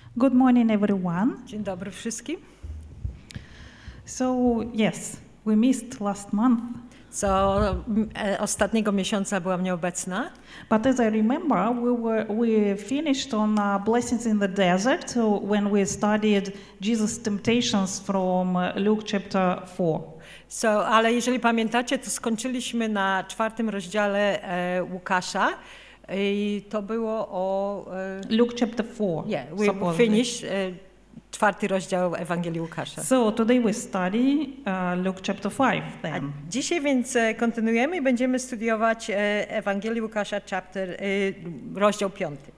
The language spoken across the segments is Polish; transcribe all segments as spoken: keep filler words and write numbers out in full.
Good morning, everyone. Dzień dobry wszystkim. So, yes, we missed last month. Co e, ostatniego miesiąca byłam nieobecna. But as I remember, we were we finished on uh, blessings in the desert so when we studied Jesus' temptations from uh, Luke chapter four. So, ale jeżeli pamiętacie, to skończyliśmy na czwartym rozdziale e, Łukasza i to było o... E, Luke chapter four. Yeah, we finished e, czwarty rozdział Ewangelii Łukasza. So today we study uh, Luke chapter five then. A dzisiaj więc e, kontynuujemy i będziemy studiować e, Ewangelię Łukasza, chapter, e, rozdział piąty.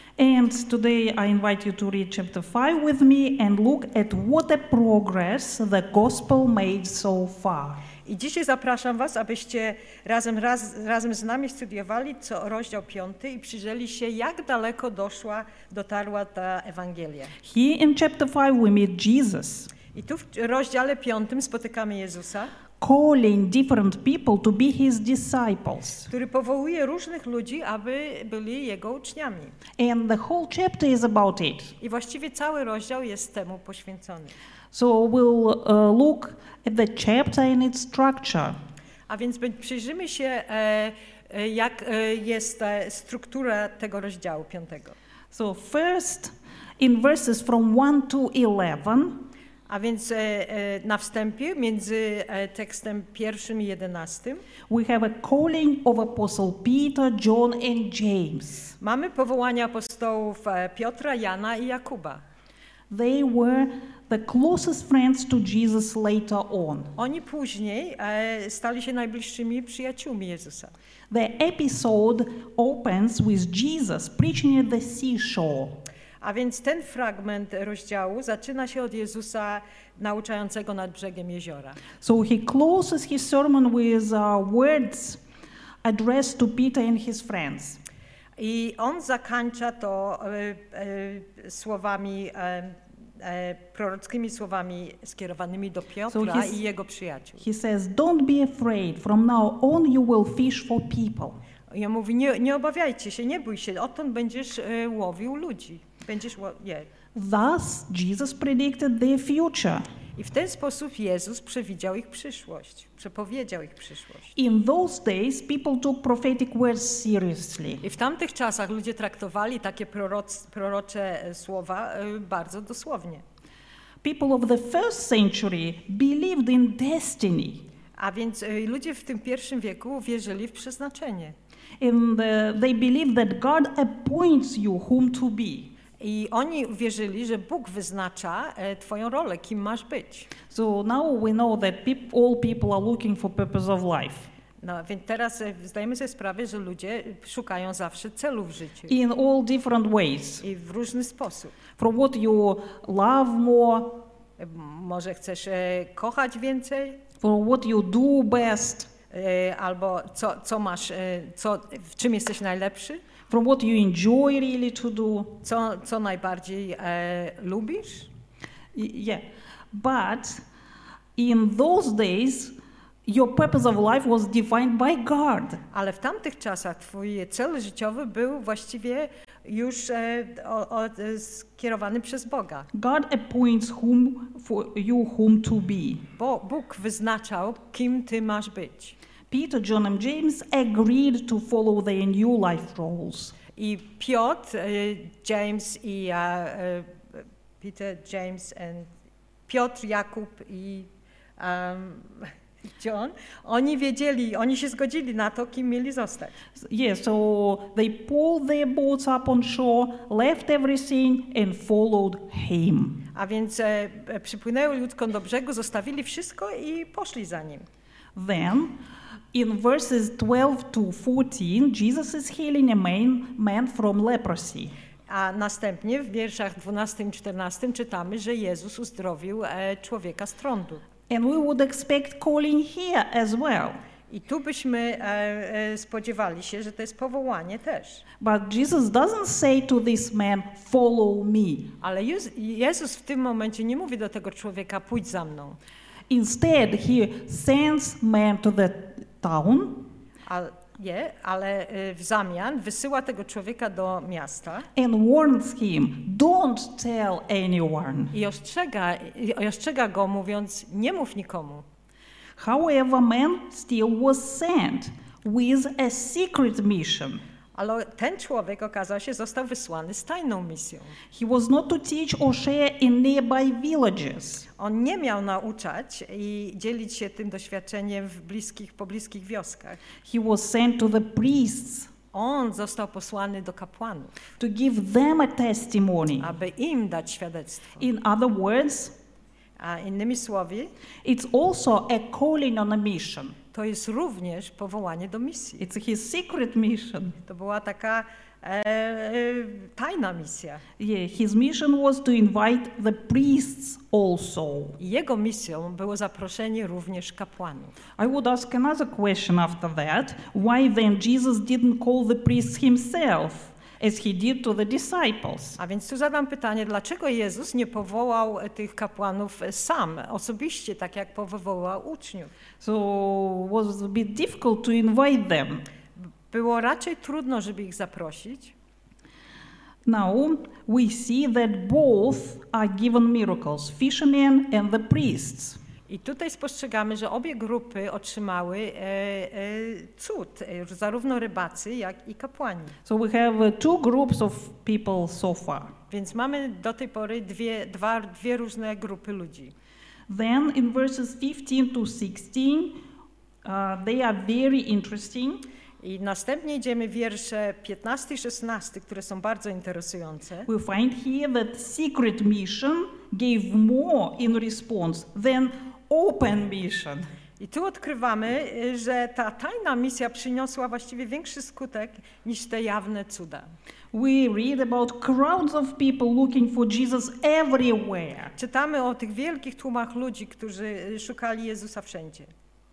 And today I invite you to read chapter five with me and look at what a progress the gospel made so far. I dzisiaj zapraszam was, abyście razem, raz, razem z nami studiowali co rozdział piąty i przyjrzeli się, jak daleko doszła, dotarła ta Ewangelia. Here in chapter five we meet Jesus. I tu w rozdziale piątym spotykamy Jezusa, calling different people to be his disciples. który powołuje różnych ludzi, aby byli jego uczniami. And the whole chapter is about it. I właściwie cały rozdział jest temu poświęcony. So we'll uh, look at the chapter and its structure. A więc przyjrzymy się, e, e, jak e, jest e, struktura tego rozdziału piątego. So first, in verses from one to eleven, a więc e, e, na wstępie między e, tekstem pierwszym i jedenastym we have a calling of Apostle Peter, John and James. Mamy powołanie apostołów e, Piotra, Jana i Jakuba. They were the closest friends to Jesus later on. Oni później e, stali się najbliższymi przyjaciółmi Jezusa. The episode opens with Jesus preaching at the seashore. A więc ten fragment rozdziału zaczyna się od Jezusa nauczającego nad brzegiem jeziora. So he closes his sermon with uh, words addressed to Peter and his friends. I on zakończa to e, e, słowami, e, e, prorockimi słowami skierowanymi do Piotra so i jego przyjaciół. He says, "Don't be afraid. From now on you will fish for people." I on mówi, nie, nie obawiajcie się, nie bój się, odtąd będziesz e, łowił ludzi. Będziesz yeah. Thus Jesus predicted their future. I w ten sposób Jezus przewidział ich przyszłość, przepowiedział ich przyszłość. In those days people took prophetic words seriously. I w tamtych czasach ludzie traktowali takie proroc, prorocze słowa y, bardzo dosłownie. People of the first century believed in destiny. A więc y, ludzie w tym pierwszym wieku wierzyli w przeznaczenie. And the, they believed that God appoints you whom to be. I oni wierzyli, że Bóg wyznacza e, twoją rolę, kim masz być. So now we know that peop- all people are looking for purpose of life. No, więc teraz e, zdajemy sobie sprawę, że ludzie szukają zawsze celu w życiu. In all different ways. I w różny sposób. From what you love more. E, może chcesz e, kochać więcej. For what you do best. E, albo co, co masz, e, co, w czym jesteś najlepszy. From what you enjoy really to do. Co, co najbardziej e, lubisz? Yeah, but in those days your purpose of life was defined by God. Ale w tamtych czasach twój cel życiowy był właściwie już e, o, o, skierowany przez Boga. God appoints whom for you whom to be. Bo Bóg wyznaczał, kim ty masz być. Peter, John and James agreed to follow their new life roles. I Piotr, James i uh, Peter, James and Piotr, Jakub i um, John, oni wiedzieli, oni się zgodzili na to, kim mieli zostać. Yes, so they pulled their boats up on shore, left everything and followed him. A więc e, przypłynęli łódką do brzegu, zostawili wszystko i poszli za nim. Then in verses twelve to fourteen, Jesus is healing a man, man from leprosy. A następnie w wierszach dwunastym i czternastym czytamy, że Jezus uzdrowił e, człowieka z trądu. And we would expect calling here as well. I tu byśmy e, e, spodziewali się, że to jest powołanie też. But Jesus doesn't say to this man, follow me. Ale Jezus w tym momencie nie mówi do tego człowieka, pójdź za mną. Instead, he sends man to the town. A, je, ale e, w zamian wysyła tego człowieka do miasta and warns him, don't tell anyone. i ostrzega, i ostrzega go, mówiąc, nie mów nikomu. However, man still was sent with a secret mission. Ale ten człowiek, okazał się, został wysłany z tajną misją. He was not to teach or share in nearby villages. On nie miał nauczać i dzielić się tym doświadczeniem w bliskich, pobliskich wioskach. He was sent to the priests On został posłany do kapłanów, to give them a testimony. aby im dać świadectwo. In other words, A innymi słowy, it's also a calling on a mission. to jest również powołanie do misji. It's his secret mission. To była taka e, e, tajna misja. Yeah, his mission was to invite the priests also. I jego misją było zaproszenie również kapłanów. I would ask another question after that. Why then Jesus didn't call the priests himself, as he did to the disciples? A więc tu zadam pytanie, dlaczego Jezus nie powołał tych kapłanów sam, osobiście, tak jak powołał uczniów? So it was a bit difficult to invite them. Było raczej trudno, żeby ich zaprosić. Now we see that both are given miracles, fishermen and the priests. I tutaj spostrzegamy, że obie grupy otrzymały e, e, cud, e, zarówno rybacy, jak i kapłani. So we have uh, two groups of people so far. Więc mamy do tej pory dwie, dwa, dwie różne grupy ludzi. Then in verses fifteen to sixteen, uh, they are very interesting. I następnie idziemy wiersze piętnasty i szesnasty, które są bardzo interesujące. We find here that secret mission gave more in response than open mission. I tu odkrywamy, że ta tajna misja przyniosła właściwie większy skutek niż te jawne cuda. We read about crowds of people looking for Jesus everywhere. Czytamy o tych wielkich tłumach ludzi, którzy szukali Jezusa wszędzie.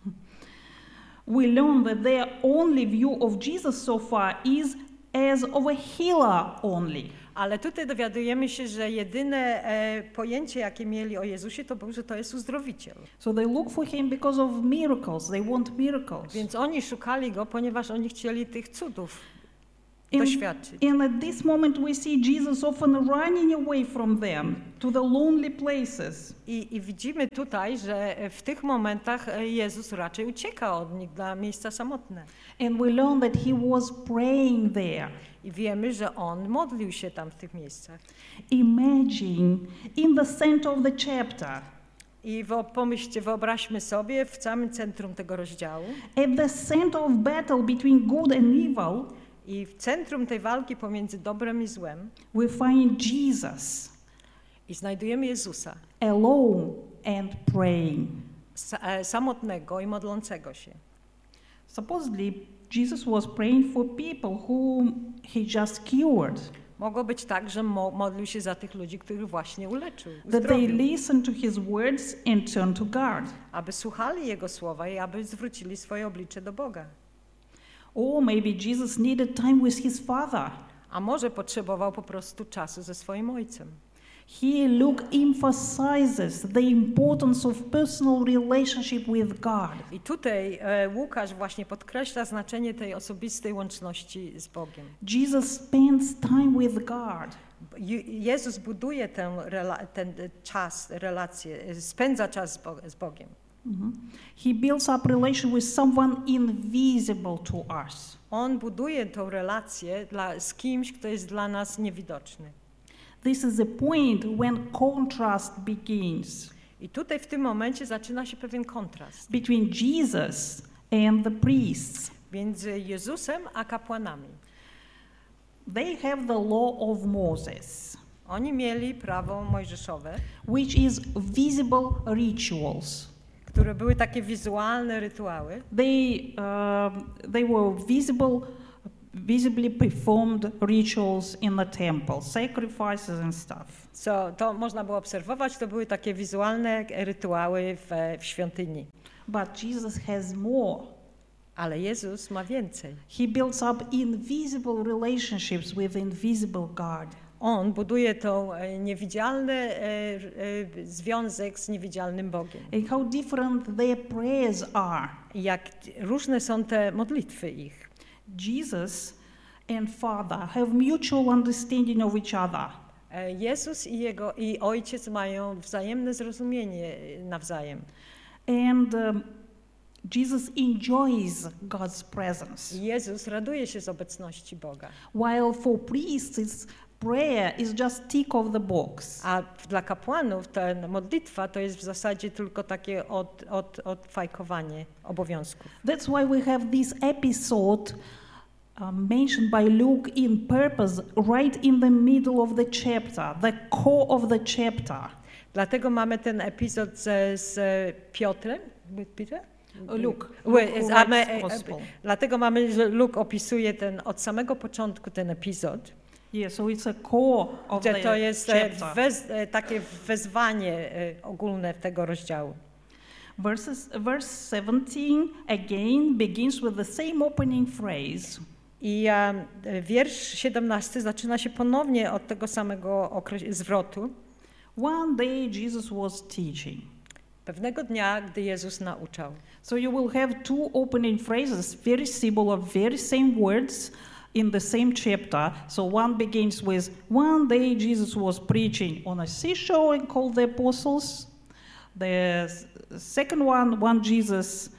We learn that their only view of Jesus so far is as of a healer only. Ale tutaj dowiadujemy się, że jedyne e, pojęcie, jakie mieli o Jezusie, to było, że to jest uzdrowiciel. So they look for him because of miracles. They want miracles. Więc oni szukali go, ponieważ oni chcieli tych cudów And, doświadczyć. and at this moment we see Jesus often running away from them to the lonely places. I, I widzimy tutaj, że w tych momentach Jezus raczej ucieka od nich na miejsca samotne. And we learn that he was praying there. I wiemy, że on modlił się tam w tych miejscach. Imagine in the center of the chapter. I wo, pomyślcie, wyobraźmy sobie w samym centrum tego rozdziału. At the center of battle between good and evil. I w centrum tej walki pomiędzy dobrem i złem We find Jesus i znajdujemy Jezusa alone and praying. samotnego i modlącego się. Supposedly, Jesus was praying for people whom he just cured. Mogło być tak, że mo modlił się za tych ludzi, których właśnie uleczył, That they uzdrowił, listened to his words and turned to God. aby słuchali Jego słowa i aby zwrócili swoje oblicze do Boga. Or maybe Jesus needed time with his Father. A może potrzebował po prostu czasu ze swoim Ojcem. Here Luke emphasizes the importance of personal relationship with God. I tutaj e, Łukasz właśnie podkreśla znaczenie tej osobistej łączności z Bogiem. Jesus spends time with God. Je Jezus buduje ten, ten czas, relację, spędza czas z, Bo z Bogiem. Mm-hmm. He builds up relation with someone invisible to us. On buduje tą relację dla, z kimś, kto jest dla nas niewidoczny. This is the point when contrast begins. I tutaj w tym momencie zaczyna się pewien kontrast between Jesus and the priests. między Jezusem a kapłanami. They have the law of Moses. Oni mieli prawo mojżeszowe, which is visible rituals. które były takie wizualne rytuały. They, uh, they were visible, visibly performed rituals in the temple, sacrifices and stuff. Co to można było obserwować, to były takie wizualne rytuały w, w świątyni. But Jesus has more. Ale Jezus ma więcej. He builds up invisible relationships with invisible God. On buduje tą niewidzialny e, e, związek z niewidzialnym Bogiem. And how different their prayers are. I jak różne są te modlitwy ich. Jesus and Father have mutual understanding of each other. Jezus i jego i Ojciec mają wzajemne zrozumienie nawzajem. And um, Jesus enjoys God's presence. Jezus raduje się z obecności Boga. While for priests it's prayer is just tick of the box. A dla kapłanów ta modlitwa to jest w zasadzie tylko takie od, od, odfajkowanie obowiązków. That's why we have this episode um, mentioned by Luke in purpose right in the middle of the chapter, the core of the chapter. Dlatego mamy ten epizod z, z Piotrem, Peter? Luke. Luke a my, dlatego mamy, że Luke opisuje ten od samego początku ten epizod. Yeah, so it's a core of że the to jest chapter. Wez, takie wezwanie ogólne tego rozdziału. Verses, verse seventeen again begins with the same opening phrase. I um, wiersz siedemnasty zaczyna się ponownie od tego samego okres- zwrotu. One day Jesus was teaching. Pewnego dnia, gdy Jezus nauczał. So you will have two opening phrases, very similar, very same words in the same chapter. So one begins with, one day Jesus was preaching on a seashore and called the apostles. The second one, one Jesus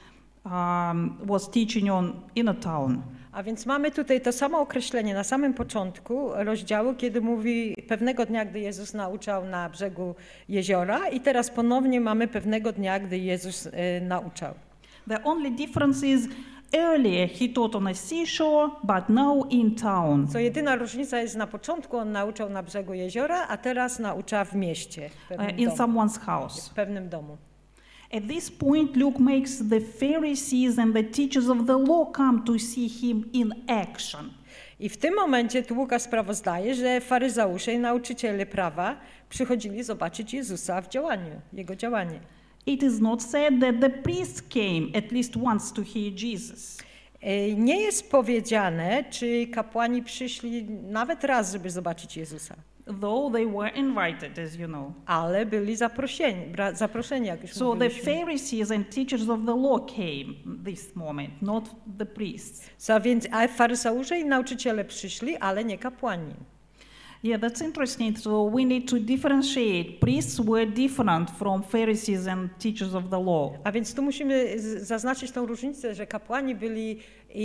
um, was teaching on in a town. A więc mamy tutaj to samo określenie na samym początku rozdziału, kiedy mówi pewnego dnia, gdy Jezus nauczał na brzegu jeziora, i teraz ponownie mamy pewnego dnia, gdy Jezus y, nauczał. The only difference is earlier he taught on a seashore, but now in town. Co jedyna różnica jest, na początku on nauczał na brzegu jeziora, a teraz naucza w mieście, w pewnym uh, in domu, someone's house. w pewnym domu. At this point, Luke makes the Pharisees and the teachers of the law come to see him in action. I w tym momencie tu Łukasz sprawozdaje, że faryzeusze i nauczyciele prawa przychodzili zobaczyć Jezusa w działaniu, Jego działanie. It is not said that the priests came at least once to hear Jesus. Nie jest powiedziane, czy kapłani przyszli nawet raz, żeby zobaczyć Jezusa. Though they were invited, as you know. Ale byli zaproszeni, zaproszeni jak już So mówiliśmy. the Pharisees and teachers of the law came this moment, not the priests. So, więc a faryseusze i nauczyciele przyszli, ale nie kapłani. Yeah, that's interesting. So we need to differentiate. Priests were different from Pharisees and teachers of the law. A więc tu musimy zaznaczyć tą różnicę, że kapłani byli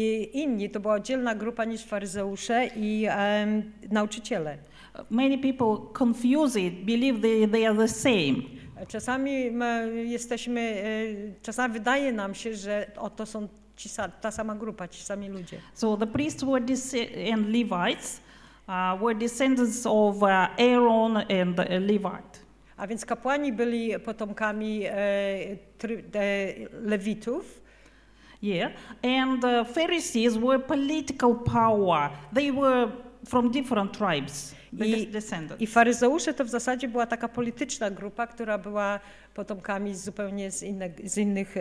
inni, to była oddzielna grupa niż faryzeusze i um, nauczyciele. Many people confuse it, believe they, they are the same. Czasami my jesteśmy, czasami wydaje nam się, że o, to są ci, ta sama grupa, ci sami ludzie. So the priests were and Levites uh, were descendants of uh, Aaron and uh, Levite. A więc kapłani byli potomkami e, try, e, Lewitów. Yeah, and the Pharisees were political power. They were from different tribes. I, I faryzeusze to w zasadzie była taka polityczna grupa, która była potomkami zupełnie z, inne, z innych, e,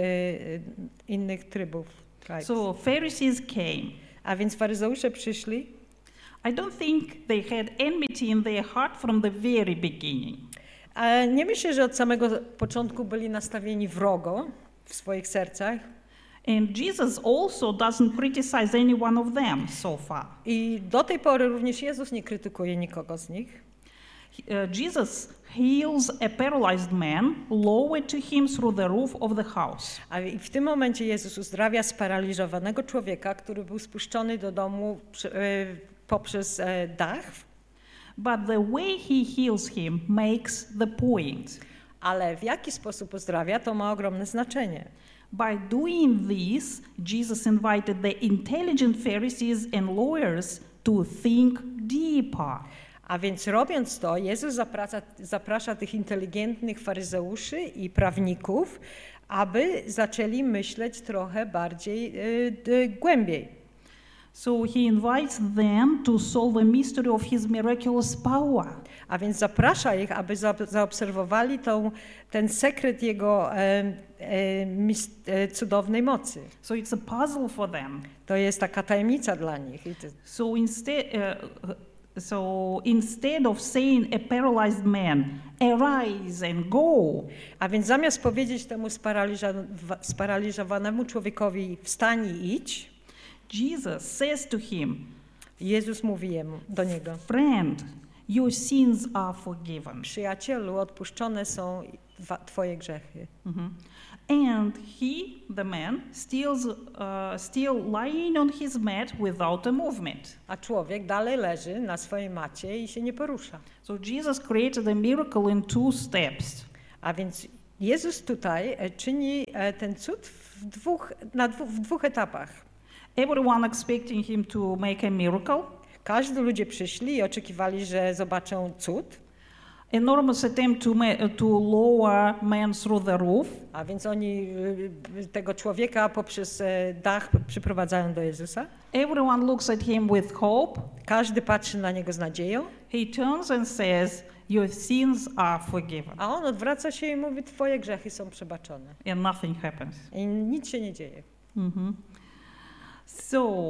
innych trybów. Tribes. So Pharisees came. A więc faryzeusze przyszli. I don't think they had enmity in their heart from the very beginning. A nie myślę, że od samego początku byli nastawieni wrogo w swoich sercach. And Jesus also doesn't criticize any one of them so far. I do tej pory również Jezus nie krytykuje nikogo z nich. Uh, Jesus heals a paralyzed man, lowered to him through the roof of the house. A w tym momencie Jezus uzdrawia sparaliżowanego człowieka, który był spuszczony do domu poprzez dach. But the way he heals him makes the point. Ale w jaki sposób uzdrawia, to ma ogromne znaczenie. By doing this, Jesus invited the intelligent Pharisees and lawyers to think deeper. A więc robiąc to, Jezus zaprasza, zaprasza tych inteligentnych faryzeuszy i prawników, aby zaczęli myśleć trochę bardziej y, y, głębiej. So he invites them to solve a mystery of his miraculous power. A więc zaprasza ich, aby za, zaobserwowali tą, ten sekret jego e, e, mis, e, cudownej mocy. So it's a puzzle for them. To jest taka tajemnica dla nich. So instead, uh, so instead of saying a paralyzed man, arise and go. A więc zamiast powiedzieć temu sparaliżowanemu człowiekowi wstań i idź, Jesus says to him, Jezus mówi jemu, do niego: friend, your sins are forgiven. Przyjacielu, odpuszczone są wa- twoje grzechy. Mhm. And he, the man, still, uh, still lying on his mat without a movement. A człowiek dalej leży na swojej macie i się nie porusza. So Jesus created a miracle in two steps. A więc Jezus tutaj e, czyni e, ten cud w dwóch, na dwu, w dwóch etapach. Everyone expecting him to make a miracle. Każdy ludzie przyszli i oczekiwali, że zobaczą cud. Enormous attempt to, ma- to lower man through the roof. A więc oni y, tego człowieka poprzez e, dach przyprowadzają do Jezusa. Everyone looks at him with hope. Każdy patrzy na niego z nadzieją, He turns and says, your sins are forgiven. a on odwraca się i mówi: twoje grzechy są przebaczone. And nothing happens. I nic się nie dzieje. Mhm. So,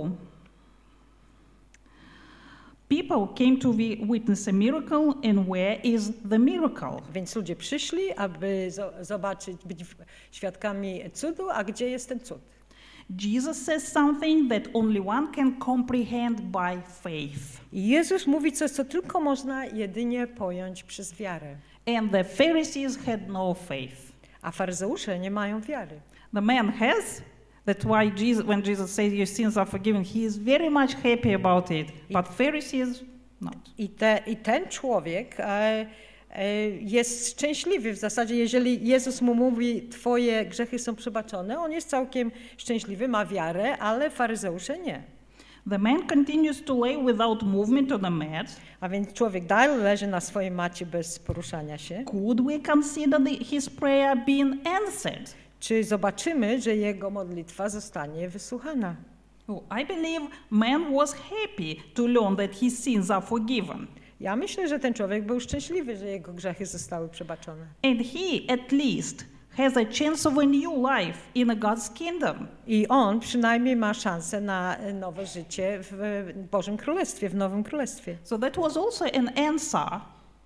people came to wi- witness a miracle, and where is the miracle? Więc ludzie przyszli, aby zo- zobaczyć, być w- świadkami cudu, a gdzie jest ten cud? Jesus says something that only one can comprehend by faith. I Jezus mówi coś, co tylko można jedynie pojąć przez wiarę. And the Pharisees had no faith. A faryzeusze nie mają wiary. The man has. That's why Jesus, when Jesus says your sins are forgiven, he is very much happy about it. But Pharisees, not. I, te, i ten człowiek e, e, jest szczęśliwy w zasadzie, jeżeli Jezus mu mówi: twoje grzechy są przebaczone, on jest całkiem szczęśliwy, ma wiarę, ale faryzeusze nie. The man continues to lay without movement on the mat. A więc człowiek dalej leży na swojej macie bez poruszania się. Could we consider the, his prayer being answered? Czy zobaczymy, że jego modlitwa zostanie wysłuchana? Oh, I believe man was happy to learn that his sins are forgiven. Ja myślę, że ten człowiek był szczęśliwy, że jego grzechy zostały przebaczone. And he, at least, has a chance of a new life in God's kingdom. I on przynajmniej ma szansę na nowe życie w Bożym Królestwie, w Nowym Królestwie. So that was also an answer.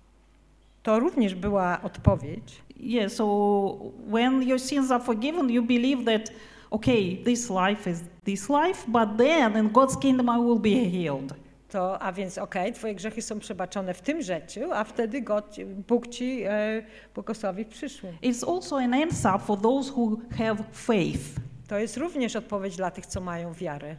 To również była odpowiedź. Yeah, so when your sins are forgiven, you believe that, okay, this life is this life, but then in God's kingdom I will be healed. To, a więc okej, okay, twoje grzechy są przebaczone w tym życiu, a wtedy God, Bóg ci e, błogosławi w przyszłym. It's also an answer for those who have faith. To jest również odpowiedź dla tych, co mają wiarę.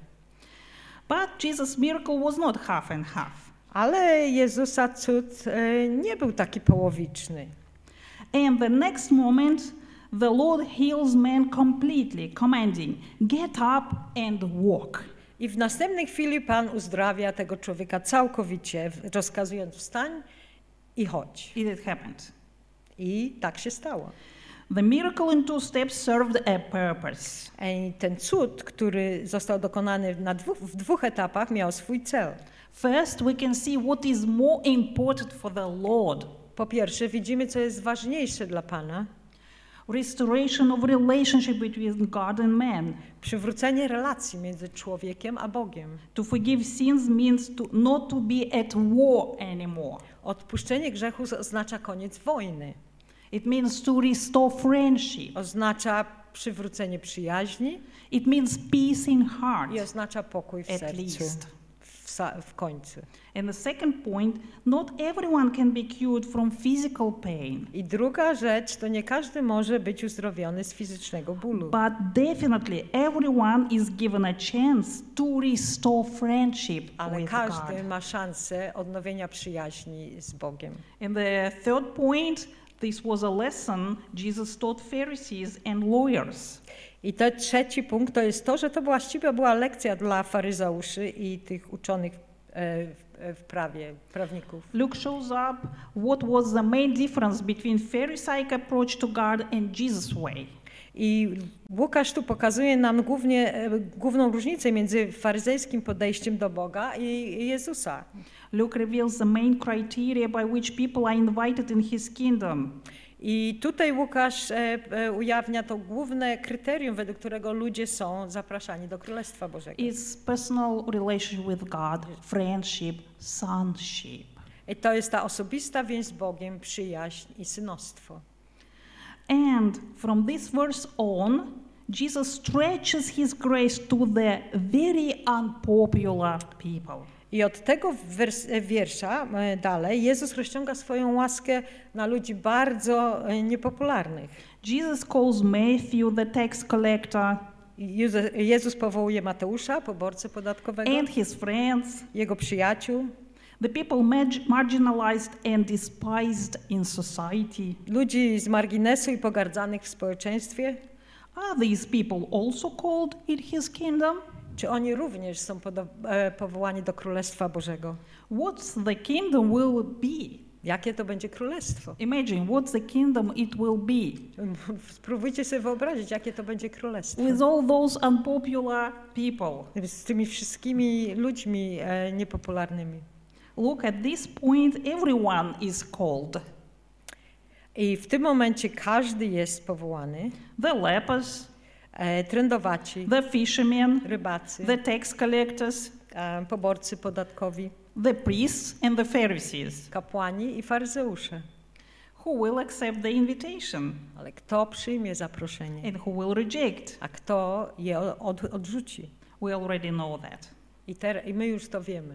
But Jesus' miracle was not half and half. Ale Jezusa cud e, nie był taki połowiczny. And the next moment, the Lord heals man completely, commanding, get up and walk. I w następnej chwili Pan uzdrawia tego człowieka całkowicie, rozkazując: wstań i chodź. It had happened. I tak się stało. The miracle in two steps served a purpose. I ten cud, który został dokonany na dwóch, w dwóch etapach, miał swój cel. First, we can see what is more important for the Lord. Po pierwsze, widzimy, co jest ważniejsze dla Pana. Restoration of relationship between God and man. Przywrócenie relacji między człowiekiem a Bogiem. To forgive sins means to not to be at war anymore. Odpuszczenie grzechu oznacza koniec wojny. It means to restore friendship. Oznacza przywrócenie przyjaźni. It means peace in heart. I oznacza pokój w At sercu. least. W, w końcu. And the second point, not everyone can be cured from physical pain. I druga rzecz, to nie każdy może być uzdrowiony z fizycznego bólu. But definitely everyone is given a chance to restore friendship Ale with każdy God. ma szansę odnowienia przyjaźni z Bogiem. And the third point, this was a lesson Jesus taught Pharisees and lawyers. I ten trzeci punkt to jest to, że to właściwie była lekcja dla faryzeuszy i tych uczonych w, w prawie, prawników. Luke shows up what was the main difference between Pharisaic approach to God and Jesus' way. I Łukasz tu pokazuje nam głównie, główną różnicę między faryzejskim podejściem do Boga i Jezusa. Luke reveals the main criteria by which people are invited in his kingdom. I tutaj Łukasz e, e, ujawnia to główne kryterium, według którego ludzie są zapraszani do Królestwa Bożego. It's personal relationship with God, friendship, sonship. I to jest ta osobista więź z Bogiem, przyjaźń i synostwo. And from this verse on, Jesus stretches his grace to the very unpopular people. I od tego wers- wiersza e, dalej Jezus rozciąga swoją łaskę na ludzi bardzo e, niepopularnych. Jesus calls Matthew the tax collector I Józe- Jezus powołuje Mateusza, poborcę podatkowego, and his friends, jego przyjaciół, the people mag- marginalized and despised in society. ludzi z marginesu i pogardzanych w społeczeństwie. Are these people also called in his kingdom? Czy oni również są podo- e, powołani do Królestwa Bożego? What's the kingdom will be? Jakie to będzie królestwo? Imagine what's the kingdom it will be Spróbujcie sobie wyobrazić, jakie to będzie królestwo. with all those unpopular people. Z tymi wszystkimi ludźmi e, niepopularnymi. Look, at this point, everyone is called. I w tym momencie każdy jest powołany. The lepers, E, trędowaci, the fishermen, rybacy, the tax collectors, e, poborcy podatkowi, the priests, and the Pharisees. kapłani i faryzeusze. Who will accept the invitation Ale kto przyjmie zaproszenie, and who will reject? a kto je od, odrzuci? We already know that. I, ter, I my już to wiemy.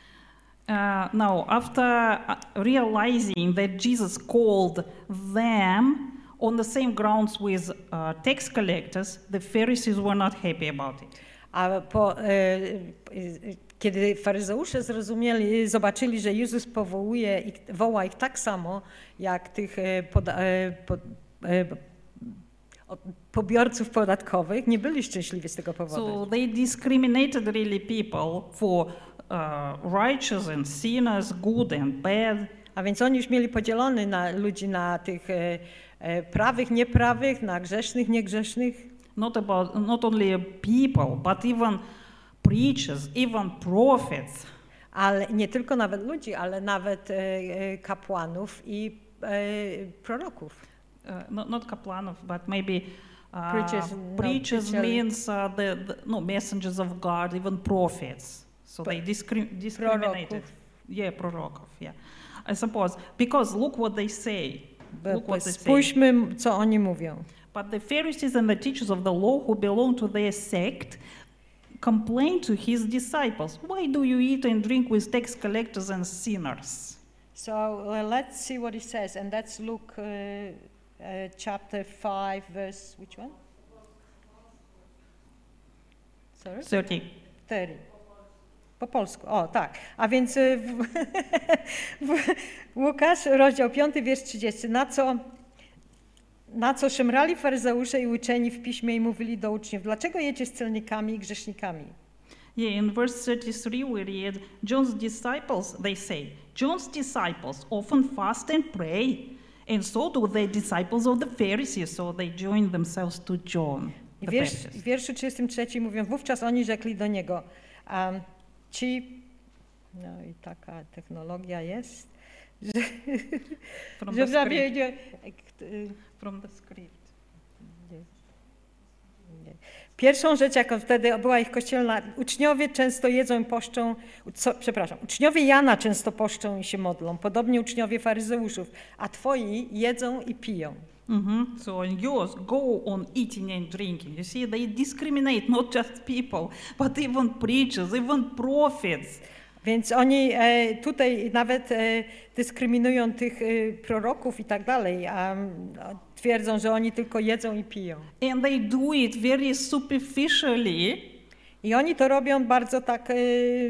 Uh, now, after uh, realizing that Jesus called them on the same grounds with uh, tax collectors, the Pharisees were not happy about it. A po, e, e, kiedy faryzeusze zrozumieli, zobaczyli, że Jezus powołuje ich, woła ich tak samo, jak tych e, poda, e, po, e, o- pobiorców podatkowych, nie byli szczęśliwi z tego powodu. So they discriminated really people for uh, righteous and sinners, good and bad. A więc oni już mieli podzielony na ludzi na tych e, e, prawych, nieprawych, na grzesznych, niegrzesznych. Not about not only people, but even preachers, even prophets. Ale nie tylko nawet ludzi, ale nawet e, e, kapłanów i e, proroków. Uh, not not kaplanov, but maybe uh, Preachers, no, preachers preacher- means uh, the, the no messengers of God, even prophets. So they discri- discriminated. Proroków. Yeah, prorokov. Yeah, I suppose because look what they say. Bo- Look bo what they say. Spójrzmy, co oni mówią. But the Pharisees and the teachers of the law who belong to their sect complained to his disciples, "Why do you eat and drink with tax collectors and sinners?" So uh, let's see what he says, and that's Luke uh, uh, chapter five, verse which one? Sorry? thirty. cztery. Po polsku, o tak. A więc y, w, w, Łukasz, rozdział piąty, wiersz trzydziesty. Na co, na co szemrali faryzeusze i uczeni w piśmie i mówili do uczniów, dlaczego jecie z celnikami i grzesznikami? Yeah, in verse thirty-three we read, John's disciples, they say, John's disciples often fast and pray, and so do the disciples of the Pharisees, so they joined themselves to John I the wiersz, Baptist. w wierszu trzydziestym trzecim mówią, wówczas oni rzekli do niego, um, ci, no i taka technologia jest, że, From że the prawie script. nie, y, From the script. nie. Pierwszą rzecz, jaką wtedy była ich kościelna, uczniowie często jedzą i poszczą, co, przepraszam, uczniowie Jana często poszczą i się modlą, podobnie uczniowie faryzeuszów, a twoi jedzą i piją. Mm-hmm. So and yours go on eating and drinking. You see, they discriminate not just people, but even preachers, even prophets. Więc oni e, tutaj nawet e, dyskryminują tych e, proroków i tak dalej, a a twierdzą, że oni tylko jedzą i piją. And they do it very superficially. I oni to robią bardzo tak e,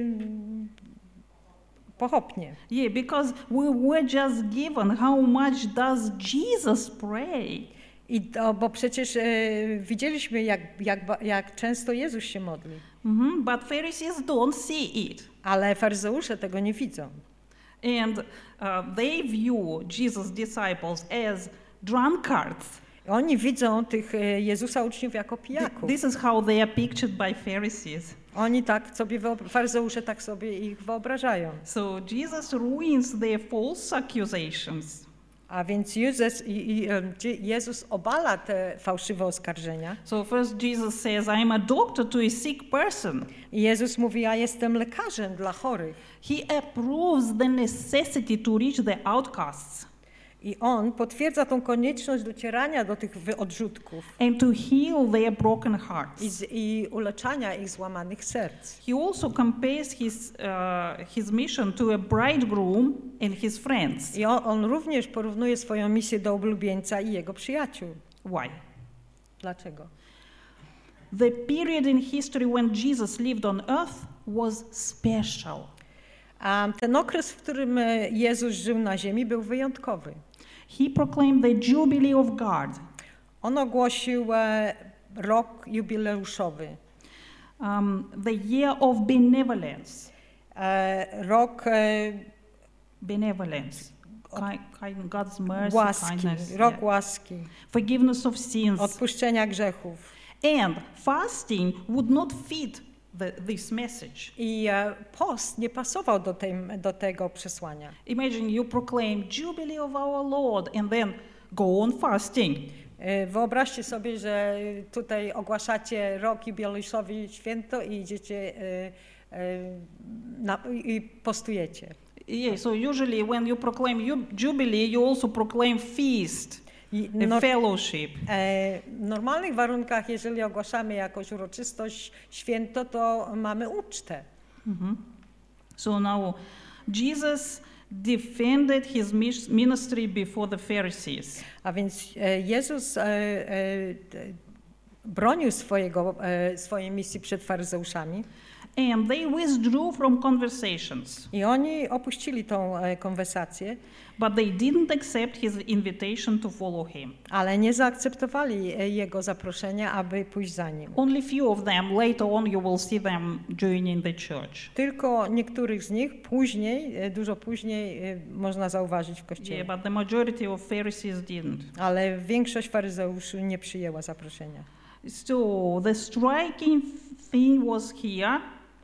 pochopnie. Yeah, because we were just given how much does Jesus pray. I to, bo przecież e, widzieliśmy, jak, jak, ba- jak często Jezus się modli. Mm-hmm. But Pharisees don't see it. Ale faryzeusze tego nie widzą. And uh, they view Jesus' disciples as drunkards. Oni widzą tych e, Jezusa uczniów jako pijaków. This is how they are pictured by Pharisees. Oni tak sobie, wyobra- faryzeusze tak sobie ich wyobrażają. So Jesus ruins their false accusations. A więc Jezus, i, i, em, Dzie- Jezus obala te fałszywe oskarżenia. So first Jesus says, I'm a doctor to a sick person. I Jezus mówi, ja jestem lekarzem dla chorych. He approves the necessity to reach the outcasts. I on potwierdza tą konieczność docierania do tych wy- odrzutków and to heal their broken i, hearts. z, i uleczania ich złamanych serc. He also compares his, uh, his mission to a bridegroom and his friends. I on, on również porównuje swoją misję do oblubieńca i jego przyjaciół. Why? Dlaczego? The period in history when Jesus lived on earth was special. A ten okres, w którym e, Jezus żył na ziemi, był wyjątkowy. He proclaimed the Jubilee of God, On ogłosił e, rok jubileuszowy, um, the year of benevolence, e, rok e, benevolence, kind, kind, God's mercy, łaski, kindness, rok yeah. łaski, forgiveness of sins, odpuszczenia grzechów. and fasting would not fit the, this message. I e, post nie pasował do, tej, do tego przesłania. Imagine you proclaim Jubilee of our Lord and then go on fasting. E, Wyobraźcie sobie, że tutaj ogłaszacie rok jubileuszowy, święto i idziecie e, e, na, i postujecie. Yeah, so usually when you proclaim ju- Jubilee, you also proclaim feast, I a no, fellowship. e, w normalnych warunkach, jeżeli ogłaszamy jakąś uroczystość, święto, to mamy ucztę. Mhm. So now Jesus defended his mis- ministry before the Pharisees. A więc e, Jezus e, e, d- bronił swojego, e, swojej misji przed faryzeuszami And they withdrew from conversations, i oni opuścili tą e, konwersację, but they didn't accept his invitation to follow him. ale nie zaakceptowali e, jego zaproszenia, aby pójść za nim. Only few of them, later on you will see them joining the church. Tylko niektórych z nich później, e, dużo później e, można zauważyć w kościele. Yeah, but the majority of Pharisees didn't. Ale większość faryzeuszy nie przyjęła zaproszenia. So the striking thing was here.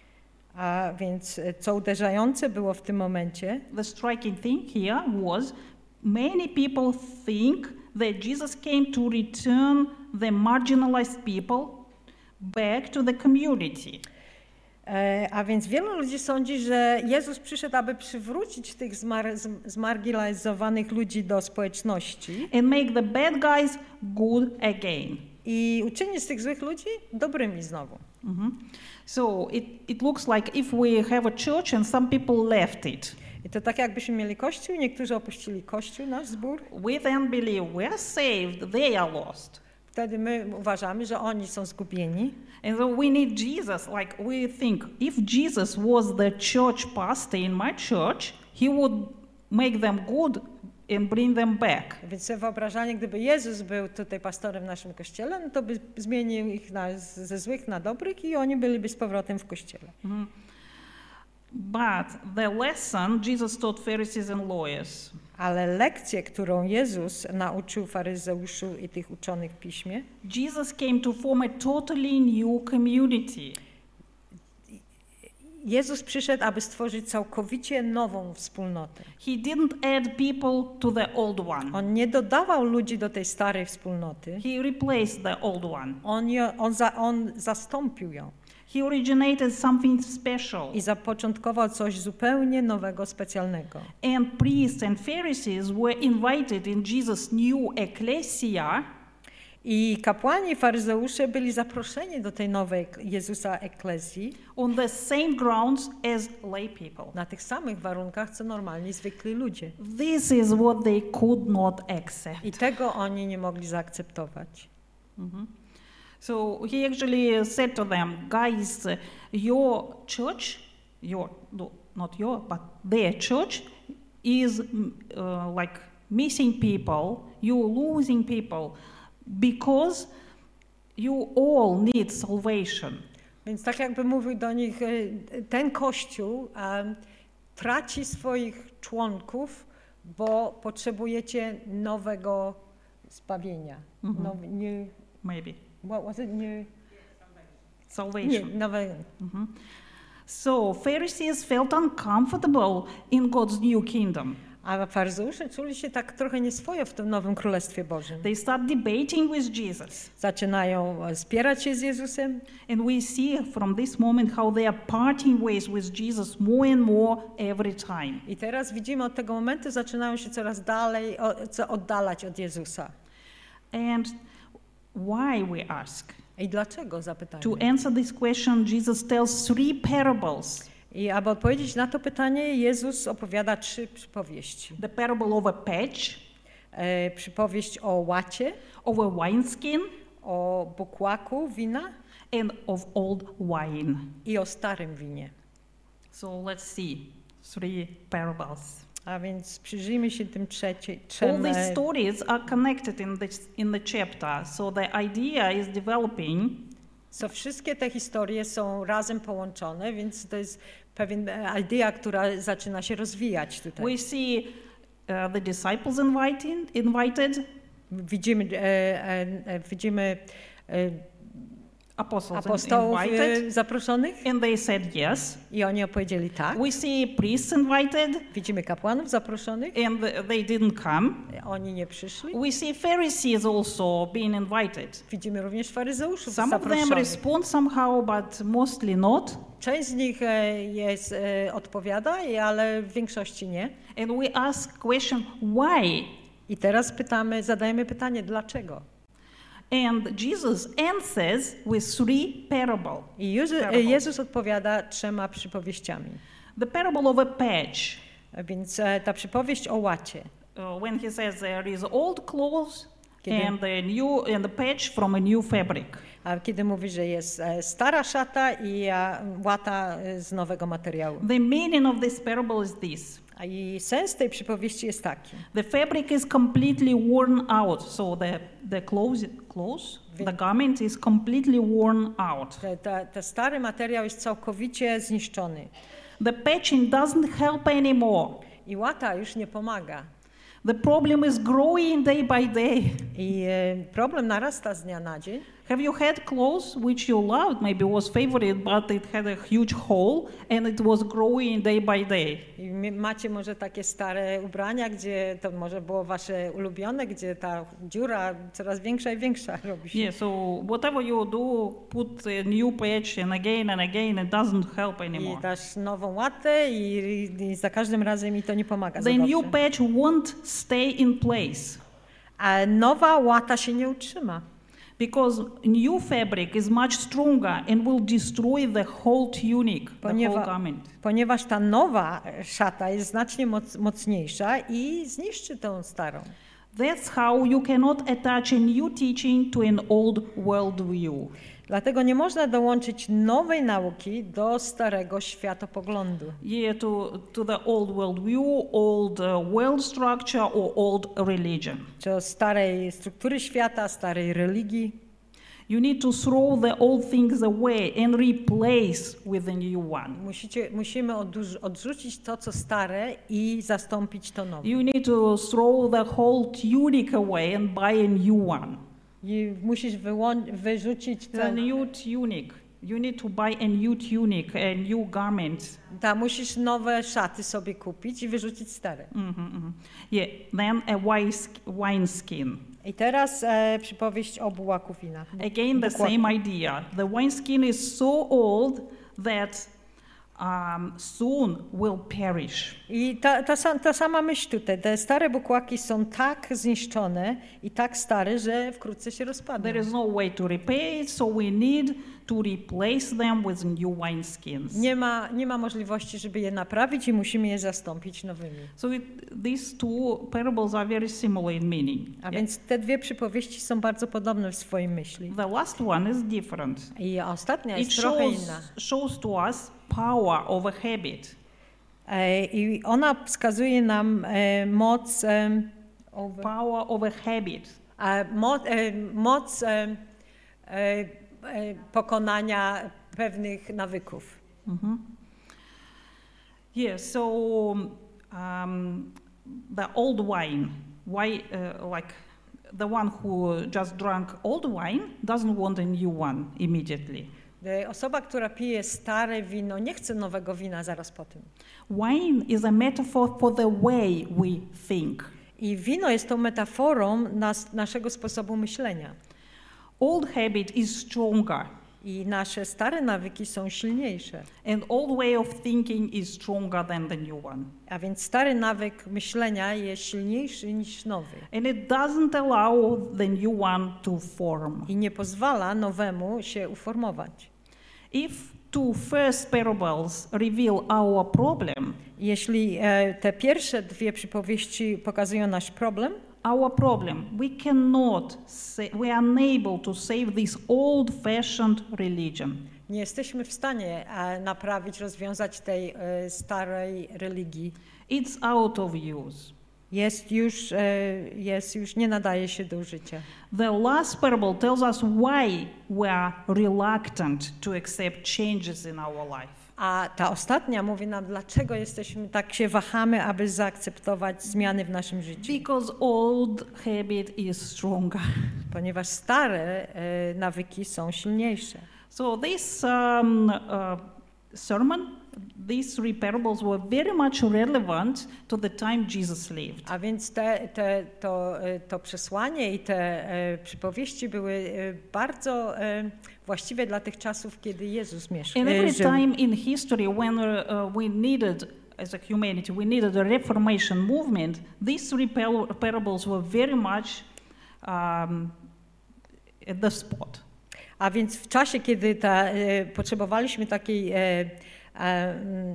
A więc e, co uderzające było w tym momencie, The striking thing here was many people think that Jesus came to return the marginalized people back to the community. e, a więc wielu ludzi sądzi, że Jezus przyszedł, aby przywrócić tych zmar- z- zmarginalizowanych ludzi do społeczności And make the bad guys good again. i uczynić z tych złych ludzi dobrymi znowu. Mhm. So it, it looks like if we have a church and some people left it, I to tak jakbyśmy mieli kościół, niektórzy opuścili kościół, nasz zbór, we then believe we're saved, they are lost. wtedy my uważamy, że oni są zgubieni. And so we need Jesus. Like we think if Jesus was the church pastor in my church, he would make them good and bring them back. Więc sobie wyobrażanie, gdyby Jezus był tutaj pastorem w naszym kościele, no to by zmienił ich na, ze złych na dobrych i oni byliby z powrotem w kościele. Mhm. But the lesson Jesus taught Pharisees and lawyers Ale lekcję, którą Jezus nauczył faryzeuszu i tych uczonych w piśmie, Jesus came to form a totally new community. Jezus przyszedł, aby stworzyć całkowicie nową wspólnotę. He didn't add people to the old one. On nie dodawał ludzi do tej starej wspólnoty, He replaced the old one. on, je, on, za, on zastąpił ją He originated something special. i zapoczątkował coś zupełnie nowego, specjalnego. And priests and Pharisees were invited in Jesus' new ecclesia I kapłani, faryzeusze byli zaproszeni do tej nowej Jezusa eklezji on the same grounds as lay people. na tych samych warunkach, co normalni, zwykli ludzie. This is what they could not accept. I tego oni nie mogli zaakceptować. Mhm. So he actually said to them, guys, uh, your church, your no, not your, but their church is mm, uh, like missing people, you're losing people because you all need salvation. Więc tak jakby mówił do nich, e, ten kościół um, traci swoich członków, bo potrzebujecie nowego zbawienia. Mhm. Now, new, Maybe. what was it? New, Salvation. nie, nowe. Mhm. So Pharisees felt uncomfortable in God's new kingdom. A faryzeusze czuli się tak trochę nieswojo w tym nowym Królestwie Bożym. They start debating with Jesus. Zaczynają spierać się z Jezusem. And we see from this moment how they are parting ways with Jesus more and more every time. I teraz widzimy od tego momentu zaczynają się coraz dalej o, co oddalać od Jezusa. And why, we ask? I dlaczego, zapytajmy. To answer this question, Jesus tells three parables. I aby odpowiedzieć na to pytanie, Jezus opowiada trzy przypowieści. The parable of a patch, E, przypowieść o łacie, of a wineskin, o bukłaku wina and of old wine. i o starym winie. So let's see three parables. A więc przyjrzyjmy się tym trzecie, All trzem. these e, stories are connected in this in the chapter. So the idea is developing. So wszystkie te historie są razem połączone, więc to jest pewien e, idea, która zaczyna się rozwijać tutaj. We see uh, the disciples inviting, invited, Widzimy, e, e, e, widzimy e, apostles apostołów invited, e, zaproszonych and they said yes. i oni opowiedzieli tak. We see priests invited, Widzimy kapłanów zaproszonych, and they didn't come. oni nie przyszli. We see Pharisees also being invited. Widzimy również faryzeuszów Some of them zaproszonych. respond somehow, but mostly not. Część z nich e, jest, e, odpowiada, i- ale w większości nie. And we ask question, why? I teraz pytamy, zadajemy pytanie, dlaczego? And Jesus answers with three parables. I Jezu, e, Parables. Jezus odpowiada trzema przypowieściami. The parable of a patch, A więc e, ta przypowieść o łacie. uh, when he says there is old clothes Kiedy- and the new and the patch from a new fabric. A kiedy mówi, że jest e, stara szata i e, łata e, z nowego materiału. The meaning of this parable is this. A i sens tej przypowieści jest taki. The fabric is completely worn out. So the, the clothes, clothes, the garment is completely worn out. Te, te, te stary materiał jest całkowicie zniszczony. The patching doesn't help anymore. I łata już nie pomaga. The problem is growing day by day. I e, problem narasta z dnia na dzień. Have you had clothes which you loved, maybe was favorite, but it had a huge hole and it was growing day by day? I mi- macie może takie stare ubrania, gdzie to może było wasze ulubione, gdzie ta dziura coraz większa i większa robi się. Yeah, so whatever you do, put a new patch and again and again, it doesn't help I anymore. dasz nową łatę i, i za każdym razem mi to nie pomaga za The new dobrze. patch won't stay in place A nowa łata się nie utrzyma. because new fabric is much stronger and will destroy the whole tunic, the whole Ponieważ, garment. ponieważ ta nowa szata jest znacznie moc, mocniejsza i zniszczy tą starą. That's how you cannot attach a new teaching to an old worldview. Dlatego nie można dołączyć nowej nauki do starego światopoglądu. Yeah, to, to the old worldview, old uh, world structure, or old religion. Czy o starej struktury świata, starej religii. You need to throw the old things away and replace with a new one. Musicie, musimy odrzu- odrzucić to, co stare i zastąpić to nowe. You need to throw the whole tunic away and buy a new one. I musisz wyłą- wyrzucić The ten, new tunic. You need to buy a new tunic, a new garment. ta, musisz nowe szaty sobie kupić i wyrzucić stare. Mhm, mhm. Yeah, then a wine- wineskin. I teraz e, przypowieść o bułaku wina. Bu- Again, the bukłaku. same idea. The wineskin is so old that um, soon will perish. I ta, ta, sam- ta sama myśl tutaj. Te stare bukłaki są tak zniszczone i tak stare, że wkrótce się rozpadną. There is no way to repair it, so we need to replace them with new wineskins. Nie ma, nie ma możliwości, żeby je naprawić i musimy je zastąpić nowymi. So it, these two parables are very similar in meaning. A Yeah. więc te dwie przypowieści są bardzo podobne w swoim myśli. The last one is different. I ostatnia It jest trochę inna. shows, shows to us power of a habit. E, I ona wskazuje nam e, moc, e, over, Power of a habit. a, mo, e, moc e, e, e, pokonania pewnych nawyków. Mhm. Yeah, so um, the old wine, why, uh, like the one who just drank old wine doesn't want a new one immediately. Osoba, która pije stare wino, nie chce nowego wina zaraz po tym. Wine is a metaphor for the way we think. I wino jest tą metaforą nas, naszego sposobu myślenia. Old habit is stronger. I nasze stare nawyki są silniejsze. And old way of thinking is stronger than the new one. A więc stary nawyk myślenia jest silniejszy niż nowy. And it doesn't allow the new one to form. I nie pozwala nowemu się uformować. If two first parables reveal our problem, jeśli e, te pierwsze dwie przypowieści pokazują nasz problem, our problem, we cannot say, we are unable to save this old-fashioned religion. Nie jesteśmy w stanie e, naprawić, rozwiązać tej e, starej religii. It's out of use. Jest już, e, jest już, nie nadaje się do użycia. The last parable tells us why we are reluctant to accept changes in our life. A ta ostatnia mówi nam, dlaczego jesteśmy tak się wahamy, aby zaakceptować zmiany w naszym życiu. Because old habit is stronger. Ponieważ stare e, nawyki są silniejsze. So this um, uh, sermon, these three parables were very much relevant to the time Jesus lived. A więc te, te, to, to przesłanie i te e, przypowieści były e, bardzo e, właściwe dla tych czasów, kiedy Jezus mieszkał. And every time in history when uh, we needed, as a humanity, we needed a Reformation movement, these three par- parables were very much um, at the spot. A więc w czasie, kiedy ta, e, potrzebowaliśmy takiej e, e,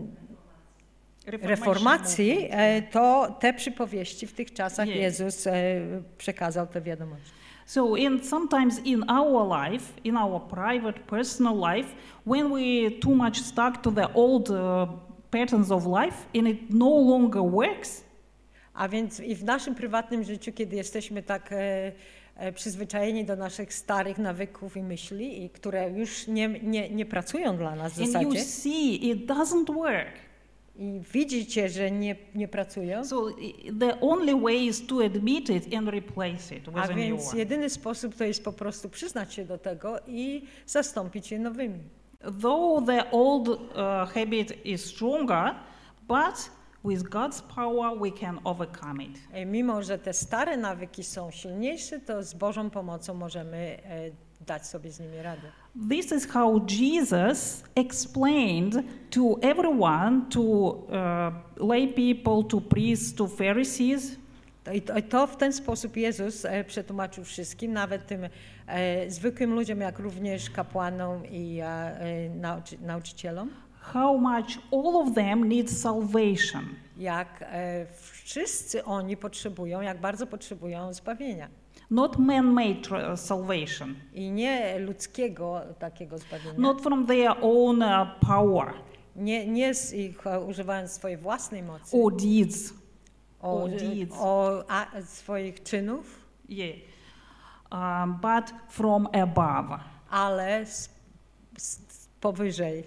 reformacji, e, to te przypowieści w tych czasach Yeah. Jezus e, przekazał te wiadomości. So in sometimes in our life, in our private, personal life, when we too much stuck to the old uh, patterns of life and it no longer works. A więc i w naszym prywatnym życiu, kiedy jesteśmy tak e, e, przyzwyczajeni do naszych starych nawyków i myśli, i które już nie, nie, nie pracują dla nas w And you zasadzie, see it doesn't work. i widzicie, że nie, nie pracują, So i- the only way is to admit it and replace it with a a new więc one. jedyny sposób to jest po prostu przyznać się do tego i zastąpić je nowymi. Though the old uh, habit is stronger, but with God's power we can overcome it. E, Mimo, że te stare nawyki są silniejsze, to z Bożą pomocą możemy e, dać sobie z nimi radę. This is how Jesus explained to everyone, to uh, lay people, to priests, to Pharisees, To, i to, i to w ten sposób Jezus e, przetłumaczył wszystkim, nawet tym e, zwykłym ludziom, jak również kapłanom i e, nauczy, nauczycielom, how much all of them need salvation. jak e, wszyscy oni potrzebują, jak bardzo potrzebują zbawienia. Not man-made tra- salvation, I nie ludzkiego takiego zbawienia, not from their own uh, power nie, nie z ich e, używając swojej własnej mocy, or deeds. o, or deeds. o a, swoich czynów, Yeah, um, but from above. ale z, z, powyżej.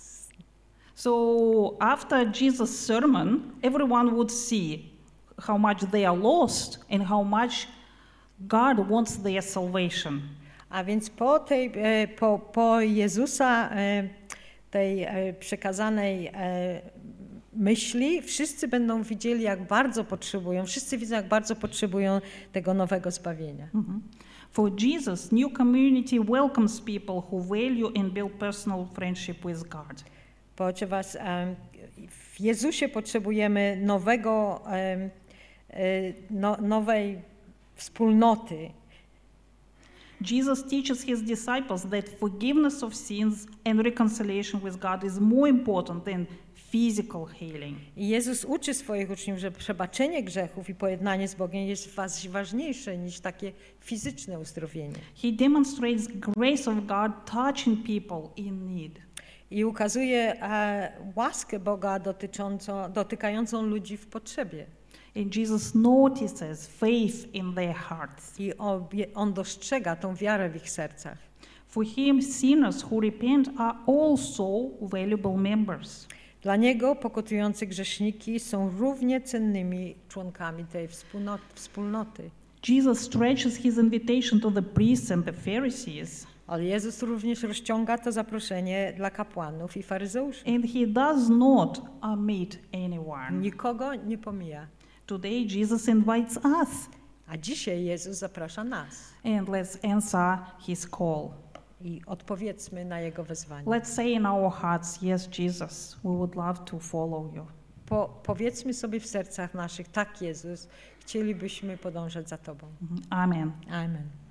So after Jesus' sermon, everyone would see how much they are lost and how much God wants their salvation. A więc po tej, e, po, po Jezusa e, tej e, przekazanej e, myśli, wszyscy będą widzieli, jak bardzo potrzebują, wszyscy widzą, jak bardzo potrzebują tego nowego zbawienia. Mhm. For Jesus, new community welcomes people who value and build personal friendship with God. Ponieważ e, w Jezusie potrzebujemy nowego, e, e, no, nowej wspólnoty. Jesus teaches his disciples that forgiveness of sins and reconciliation with God is more important than physical healing. I Jezus uczy swoich uczniów, że przebaczenie grzechów i pojednanie z Bogiem jest was- ważniejsze niż takie fizyczne uzdrowienie. He demonstrates grace of God touching people in need. I ukazuje e, łaskę Boga dotyczącą, dotykającą ludzi w potrzebie. And Jesus notices faith in their hearts. I obie, On dostrzega tą wiarę w ich sercach. For him, sinners who repent are also valuable members. Dla Niego pokutujące grzeszniki są równie cennymi członkami tej wspólnoty. wspólnoty. Jesus stretches his invitation to the priests and the Pharisees. Ale Jezus również rozciąga to zaproszenie dla kapłanów i faryzeuszów. And he does not omit anyone. Nikogo nie pomija. Today Jesus invites us. A dzisiaj Jezus zaprasza nas. And let's answer his call. I odpowiedzmy na Jego wezwanie. Let's say in our hearts, yes, Jesus, we would love to follow you. Po, powiedzmy sobie w sercach naszych, tak Jezus, chcielibyśmy podążać za Tobą. Amen. Amen.